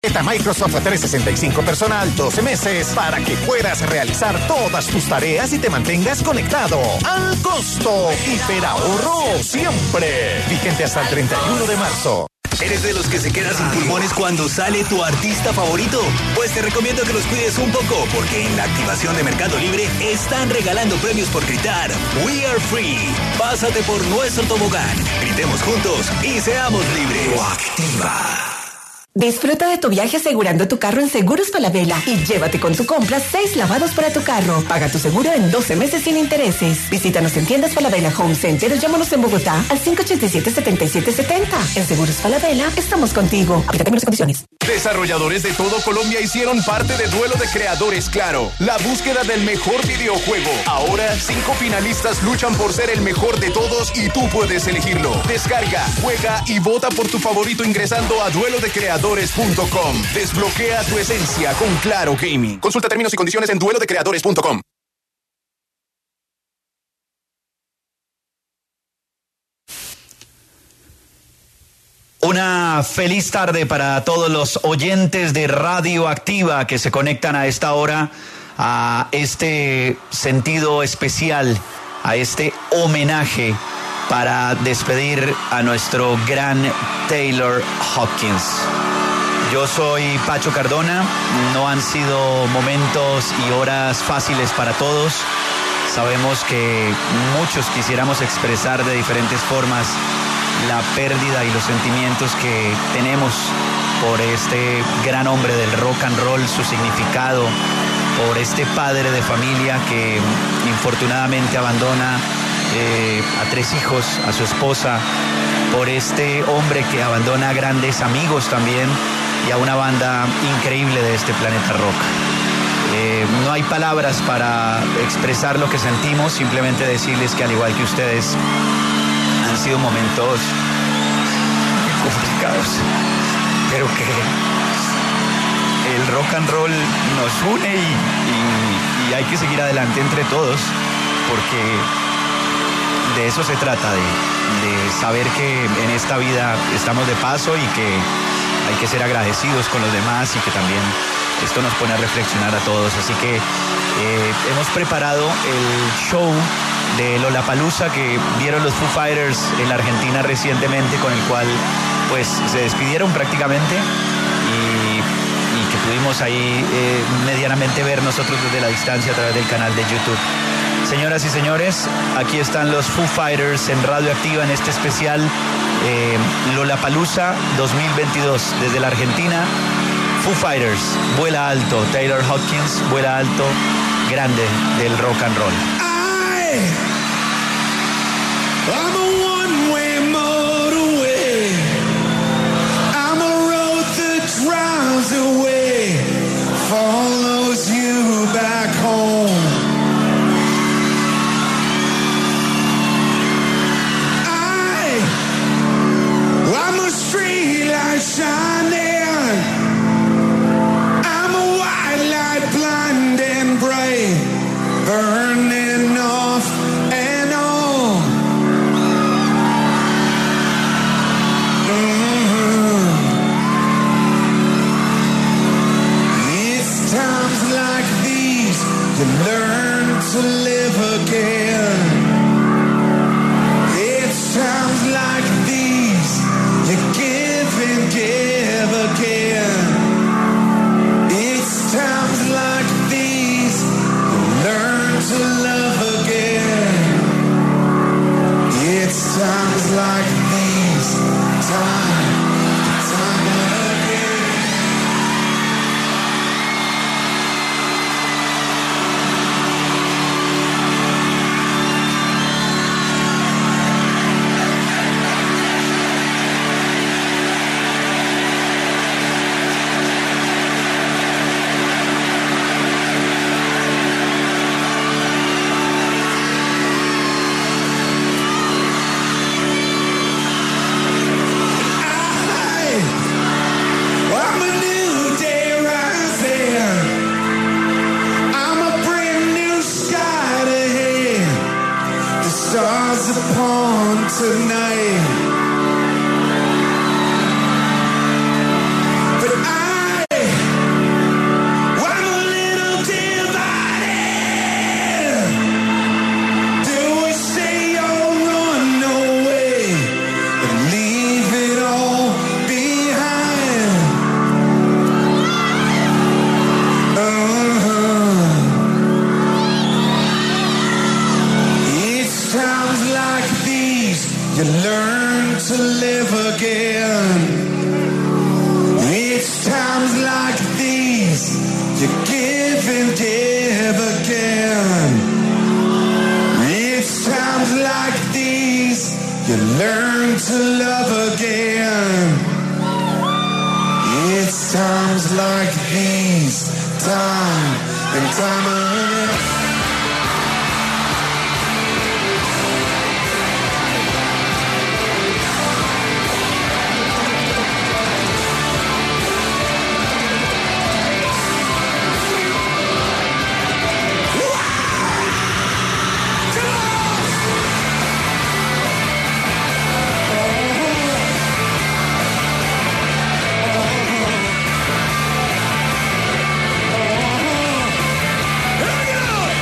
Microsoft 365 personal 12 meses para que puedas realizar todas tus tareas y te mantengas conectado. Al costo. Hiperahorro siempre. Vigente hasta el 31 de marzo. ¿Eres de los que se quedan sin pulmones cuando sale tu artista favorito? Pues te recomiendo que los cuides un poco, porque en la activación de Mercado Libre están regalando premios por gritar We Are Free. Pásate por nuestro tobogán, gritemos juntos y seamos libres. Activa. Disfruta de tu viaje asegurando tu carro en Seguros Falabella y llévate con tu compra 6 lavados para tu carro. Paga tu seguro en 12 meses sin intereses. Visítanos en tiendas Falabella Home Center o llámanos en Bogotá al 587-7770. En Seguros Falabella estamos contigo. Aplica términos y condiciones. Desarrolladores de todo Colombia hicieron parte de Duelo de Creadores Claro, la búsqueda del mejor videojuego. Ahora 5 finalistas luchan por ser el mejor de todos y tú puedes elegirlo. Descarga, juega y vota por tu favorito ingresando a duelodecreadores.com. Desbloquea tu esencia con Claro Gaming. Consulta términos y condiciones en duelodecreadores.com. Una feliz tarde para todos los oyentes de Radio Activa que se conectan a esta hora a este sentido especial, a este homenaje para despedir a nuestro gran Taylor Hawkins. Yo soy Pacho Cardona, no han sido momentos y horas fáciles para todos. Sabemos que muchos quisiéramos expresar de diferentes formas la pérdida y los sentimientos que tenemos por este gran hombre del rock and roll, su significado, por este padre de familia que infortunadamente abandona a 3 hijos, a su esposa, por este hombre que abandona a grandes amigos también y a una banda increíble de este planeta rock. No hay palabras para expresar lo que sentimos, simplemente decirles que al igual que ustedes han sido momentos complicados, pero que el rock and roll nos une y hay que seguir adelante entre todos, porque de eso se trata, de saber que en esta vida estamos de paso y que hay que ser agradecidos con los demás y que también esto nos pone a reflexionar a todos. Así que hemos preparado el show de Lollapalooza que vieron los Foo Fighters en la Argentina recientemente, con el cual pues se despidieron prácticamente y que pudimos ahí medianamente ver nosotros desde la distancia a través del canal de YouTube. Señoras y señores, aquí están los Foo Fighters en Radio Activa en este especial Lollapalooza 2022 desde la Argentina. Foo Fighters, vuela alto. Taylor Hawkins, vuela alto, grande del rock and roll. I'm a one-way motorway. I'm a road that drives away, follows you back home. I'm a street light shining. I'm a white light blinding bright, burning off and on. It's times like these you learn to live again. It's times like these you give and give again. It's times like these you learn to love again. It's times like these, time again. to love again. It's times like these, time and time again. Here we go!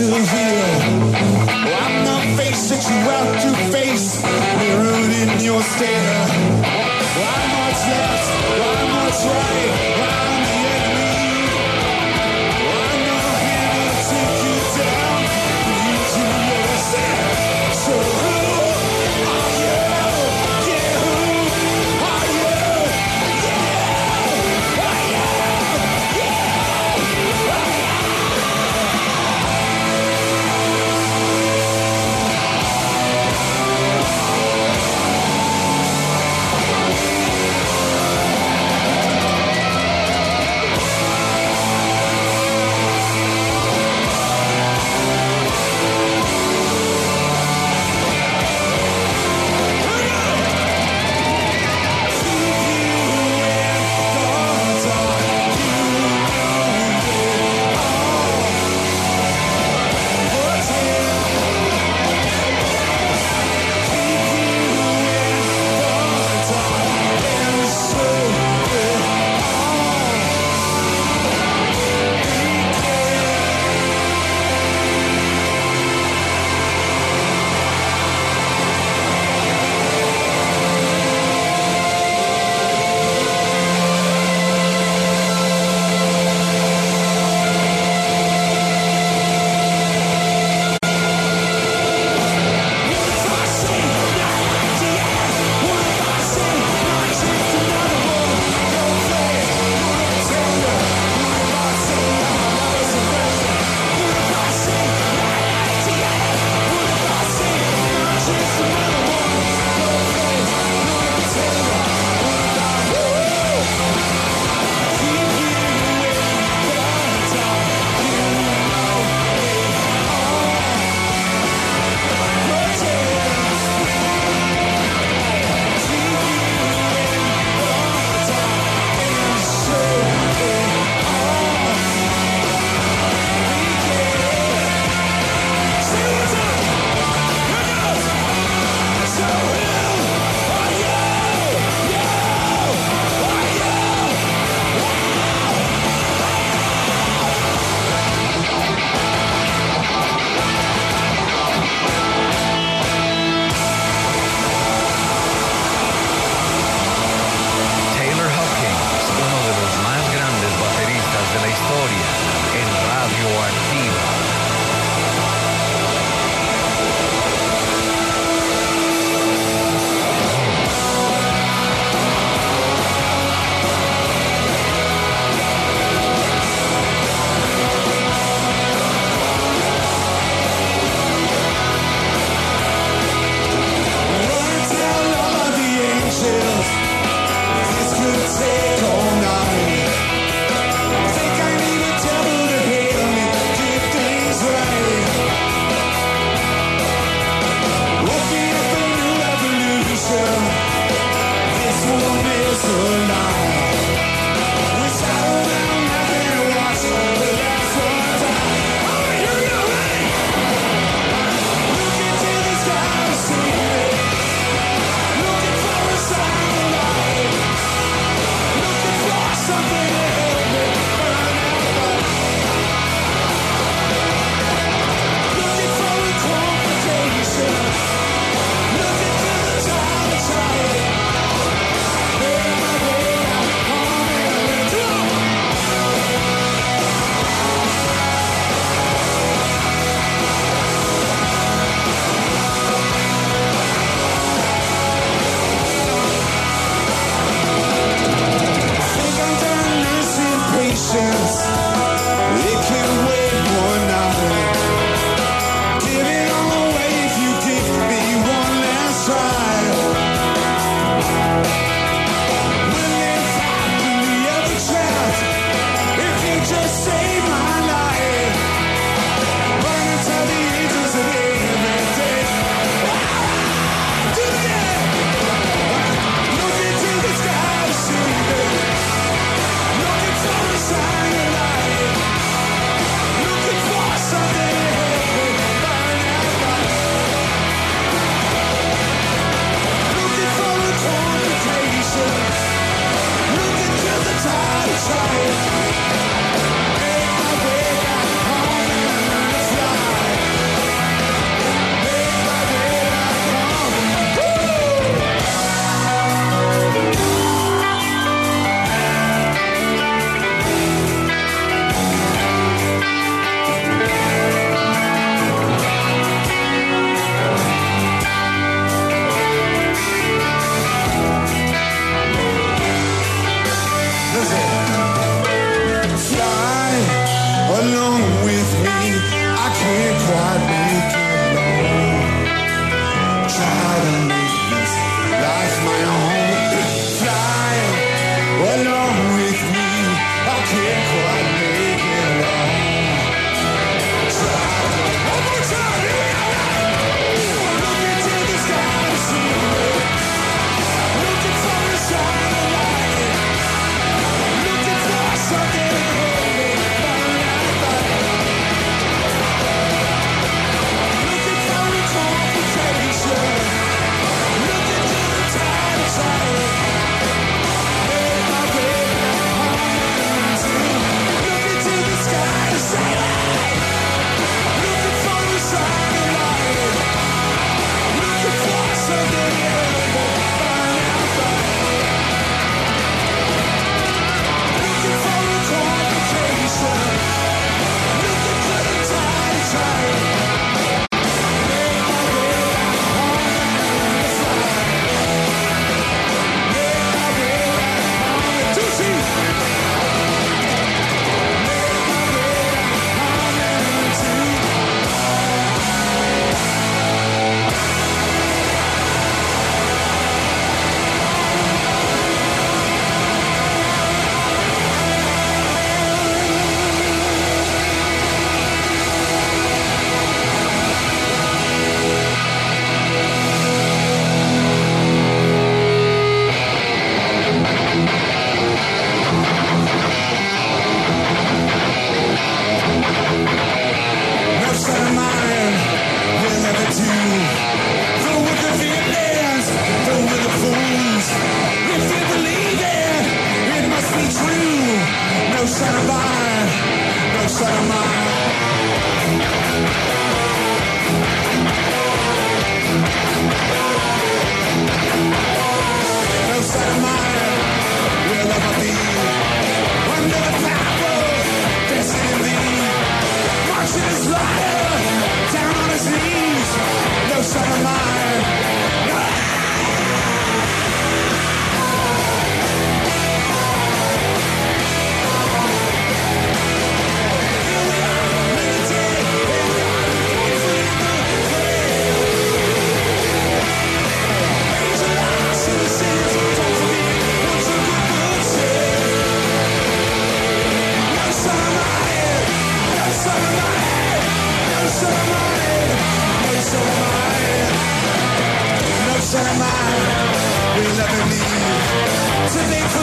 here. Oh, I'm the face that you have to face, mirrored in your stare. Oh, I'm what's left, I'm what's right, I'm the enemy. Oh, I'm not here to take you down, for you to understand. So who are you? Yeah, who are you? Yeah, are you? Yeah, are you?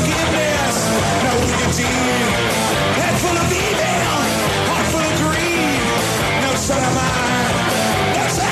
forgiveness, no wicked deed. Head full of evil, heart full of greed. No son of mine, no son.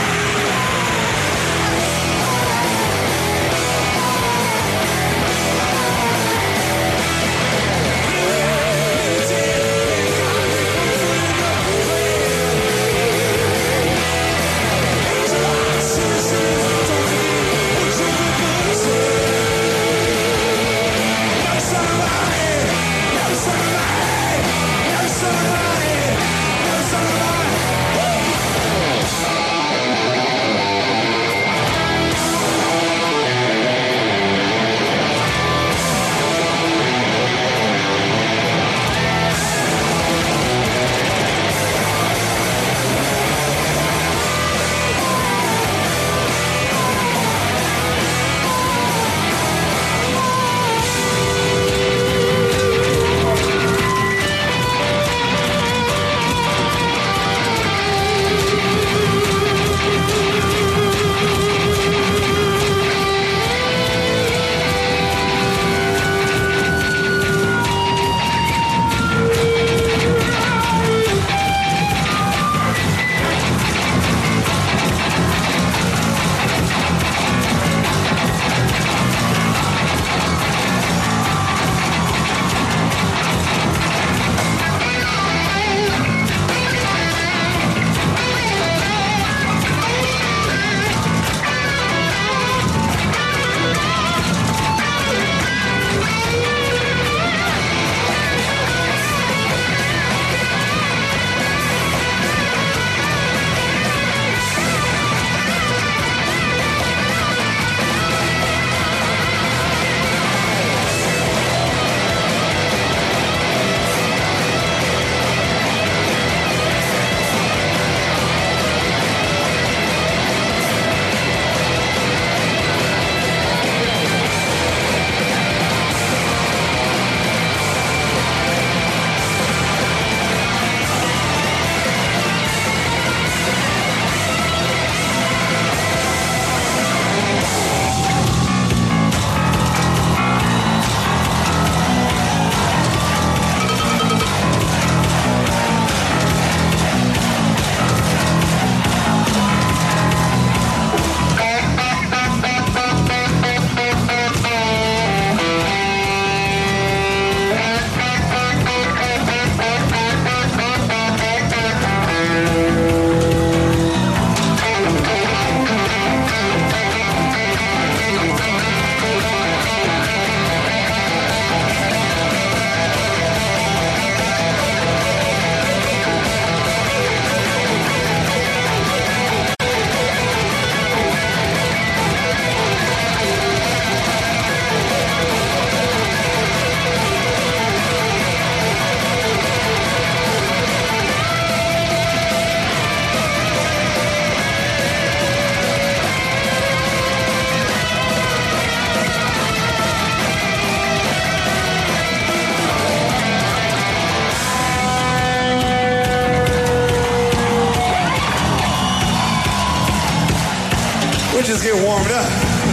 We just get warmed up.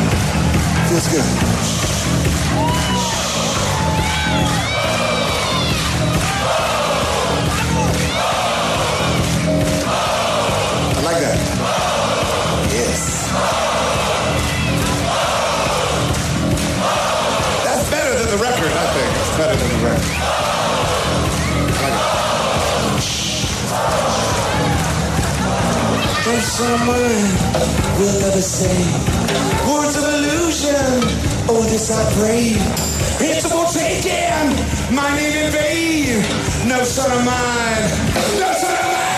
Feels good. I like that. Yes. That's better than the record, I think. It's better than the record. I like it. No someone will ever say words of illusion. Oh, this I pray. It's about taking my name in vain. No son of mine. No son of mine.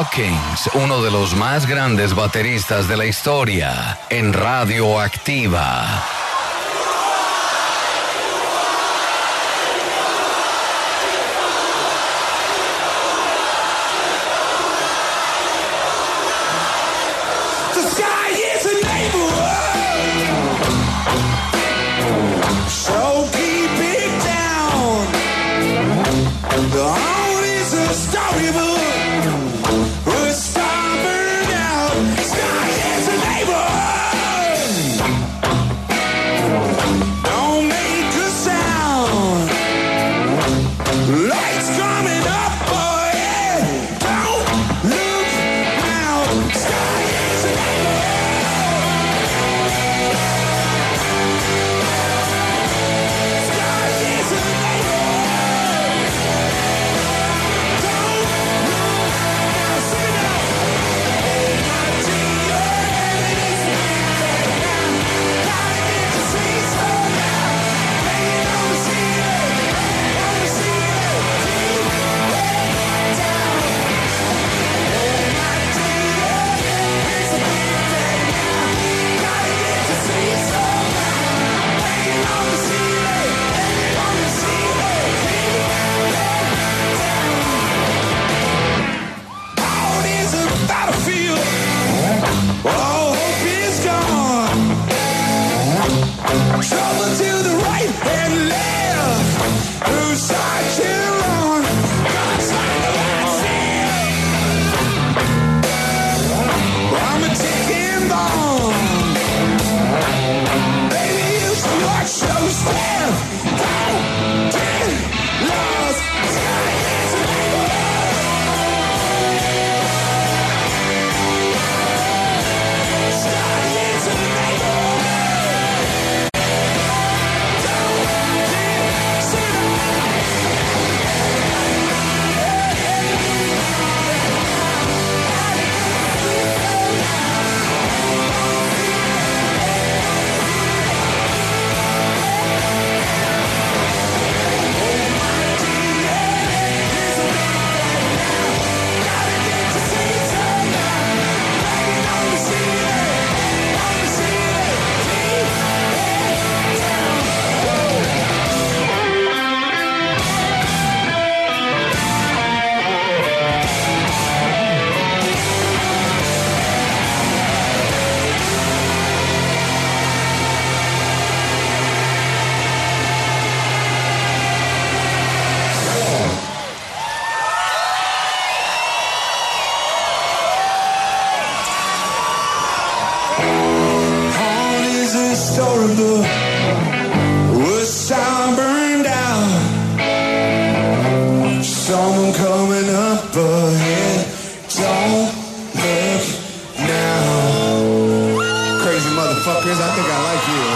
Hawkins, uno de los más grandes bateristas de la historia, en Radioactiva. The sky is a neighborhood, so keep it down. The heart is a storybook. A star burned out. Sky is a neighborhood. Don't make a sound. Lights coming up for you. Don't look now. Sky is a neighborhood. Sky is a neighborhood. Don't look now. Sing it out. Out is a battlefield. All hope is gone. Trouble to the right and left. Whose side you're on? Guns like the last I'm a ticking bomb. Baby, you should watch your step. Don't get lost. Sky is a sky is a neighborhood. Don't get sit Heart is a storybook. Was time burned out? Someone coming up ahead. Don't look now. Crazy motherfuckers, I think I like you.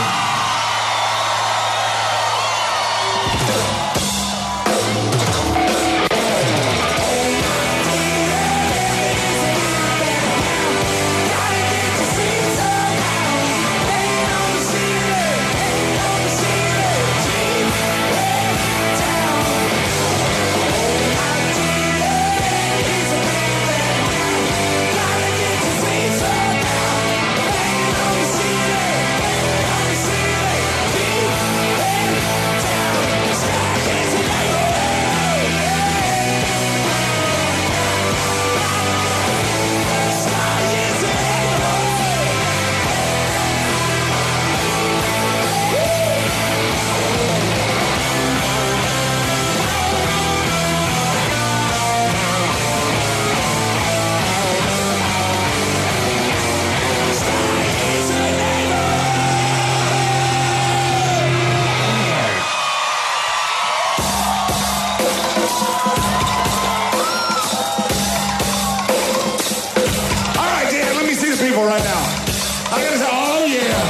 Right now, I gotta say, oh yeah.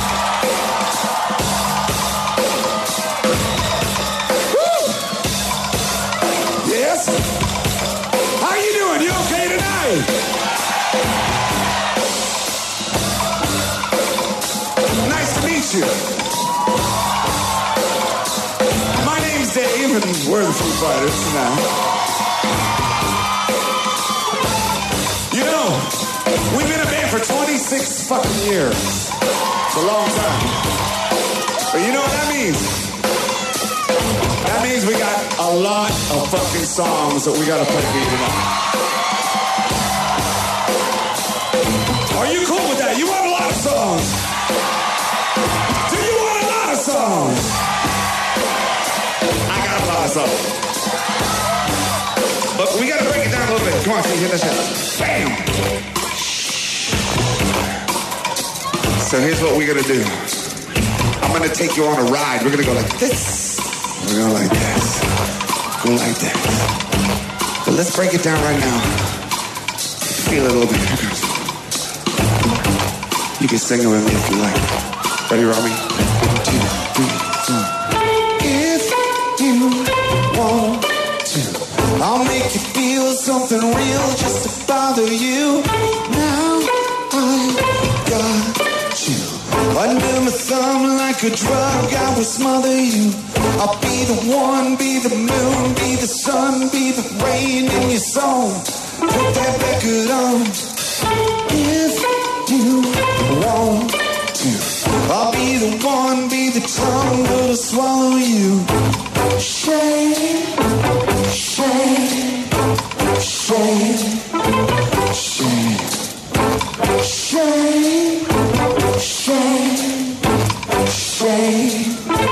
Woo! Yes. How you doing? You okay tonight? Nice to meet you. My name's Dave, and we're the Foo Fighters tonight. 6 fucking years. It's a long time. But you know what that means? That means we got a lot of fucking songs that we gotta play for you tonight. Are you cool with that? You want a lot of songs? Do you want a lot of songs? I got a lot of songs. But we gotta break it down a little bit. Come on, Steve, hit that shit. Bam! So here's what we're gonna do. I'm gonna take you on a ride. We're gonna go like this. We're gonna go like this. Go like that. But let's break it down right now. Feel it a little bit. Here goes. You can sing it with me if you like. Ready, Robbie? 1, 2, 3, 4. If you want to, I'll make you feel something real just to bother you. Now I got you under my thumb like a drug. I will smother you. I'll be the one, be the moon, be the sun, be the rain in your soul. Put that record on. If you want to, I'll be the one, be the tongue that'll swallow you. Shame, shame, shame, shame, shame, shame, shame.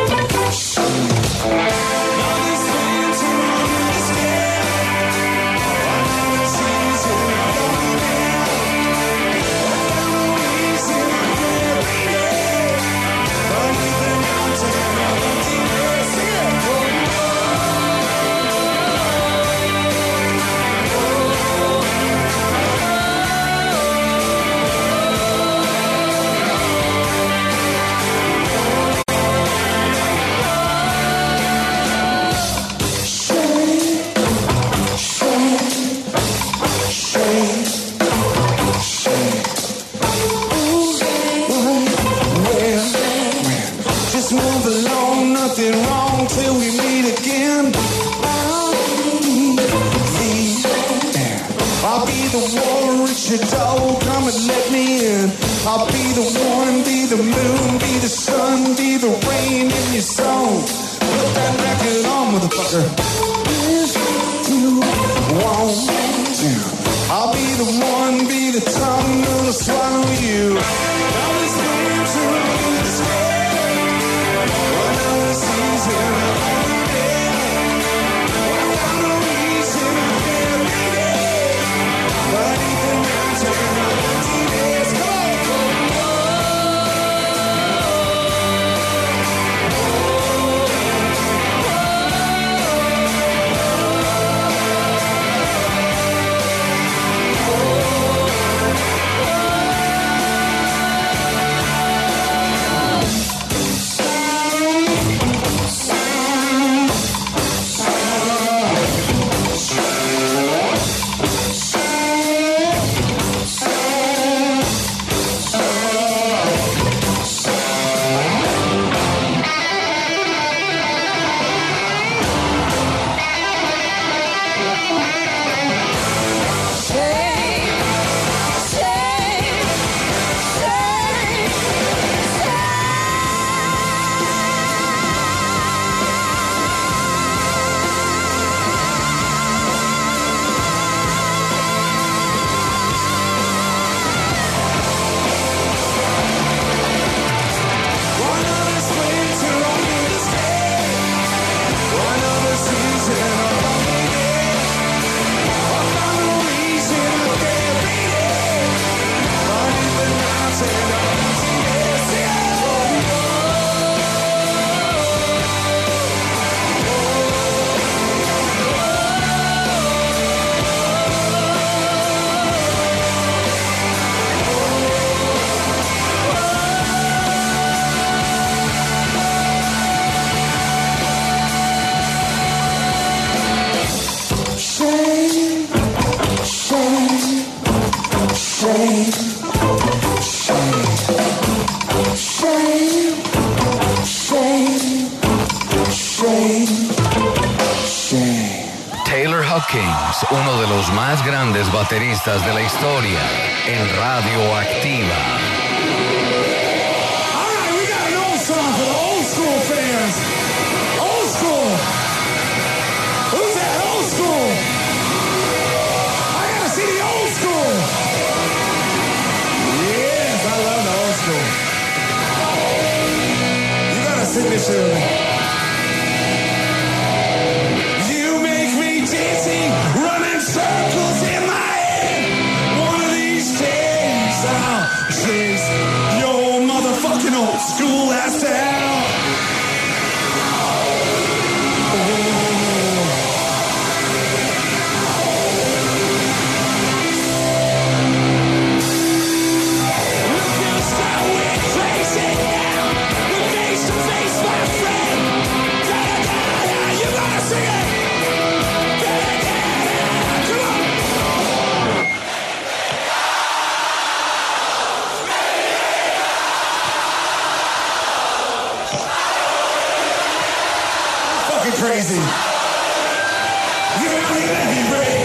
I'll be the one, be the moon, be the sun, be the rain in your soul. Put that record on, motherfucker. If you want to, I'll be the one, be the tongue that'll swallow you. Now this winter in the sky, another season of the day. Another reason every day. But even mountain of empty days, come on. Hawkins, uno de los más grandes bateristas de la historia, en Radioactiva. All right, we got an old song for the old school fans. Old school. Who's that old school? I gotta see the old school. Yes, I love the old school. You gotta sing this to me. You make me dizzy, running circles in my head. One of these days I'll chase your motherfucking old school ass down. Crazy. You gotta let me break.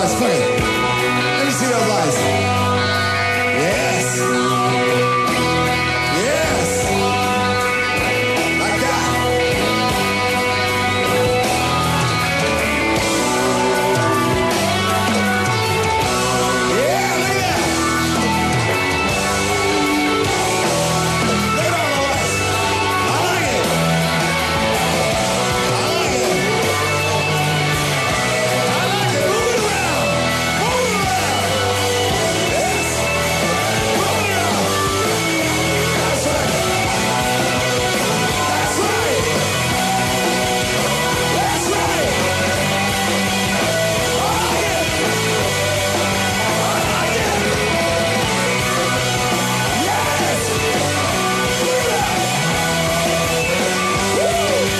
lights, play it. Let me see those lights. Yes. Yes. Like that. Yeah, look at that. Look at all the lights. I like it. I like it. I like it. Move it around. Move it around. Yes. Move it around. That's right. That's right. That's right. I like it. I like it. Yes. Look at that. Woo.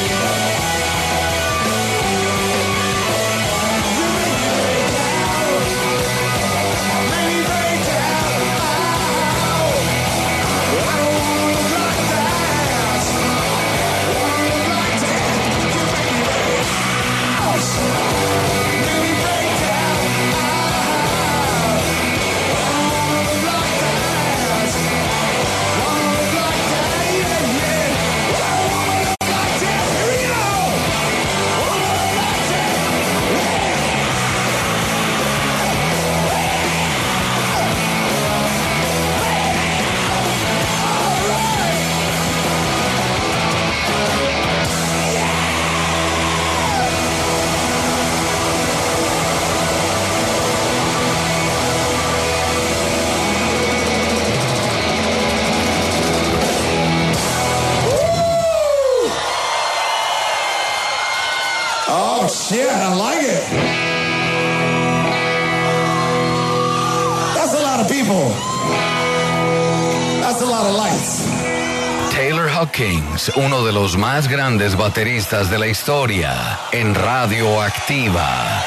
Oh shit, I like it. That's a lot of people. That's a lot of lights. Taylor Hawkins, uno de los más grandes bateristas de la historia, en Radio Activa.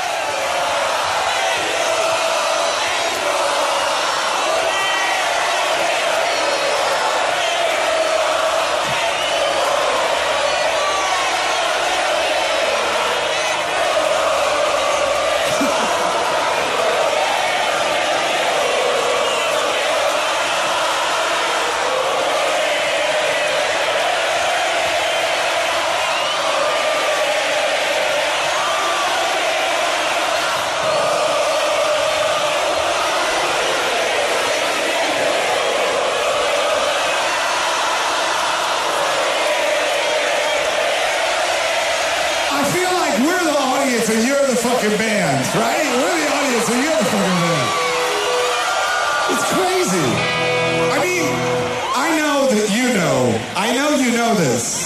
I feel like we're the audience and you're the fucking band, right? We're the audience and you're the fucking band. It's crazy. I mean, I know that you know. I know you know this.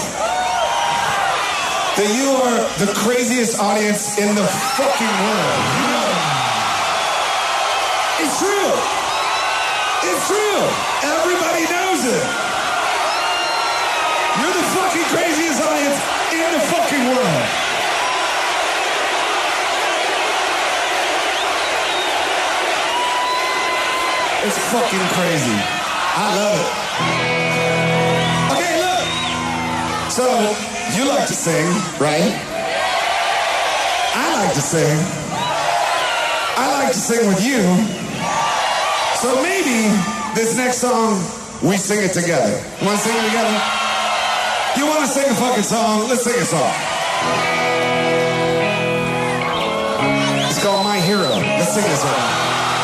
That you are the craziest audience in the fucking world. You know that. It's true. It's true. Everybody knows it. You're the fucking craziest audience in the fucking world. It's fucking crazy. I love it. Okay, look. So, you like to sing, right? I like to sing. I like to sing with you. So maybe this next song, we sing it together. You want to sing it together? You want to sing a fucking song? Let's sing a song. It's called My Hero. Let's sing this one.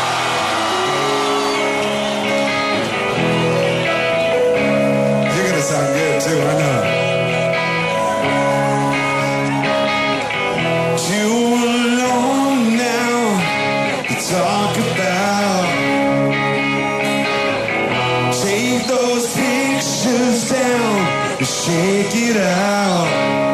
You're gonna sound good too, I know. Too long now to talk about. Take those pictures down and shake it out.